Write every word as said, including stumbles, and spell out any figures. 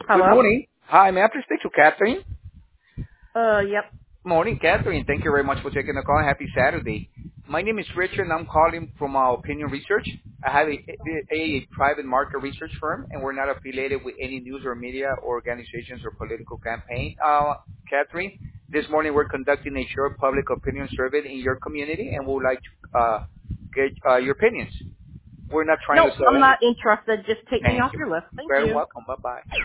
Good Hello? morning. Hi, may I please speak to Catherine? Uh, yep. Morning, Catherine. Thank you very much for taking the call. Happy Saturday. My name is Richard, and I'm calling from our Opinion Research. I have a, a, a private market research firm, and we're not affiliated with any news or media organizations or political campaign. Uh, Catherine, this morning we're conducting a short public opinion survey in your community, and we would like to uh, get uh, your opinions. We're not trying Nope, to sell I'm anything. not interested. Just take me Thank off you. your list. Thank Very you. welcome. Bye-bye.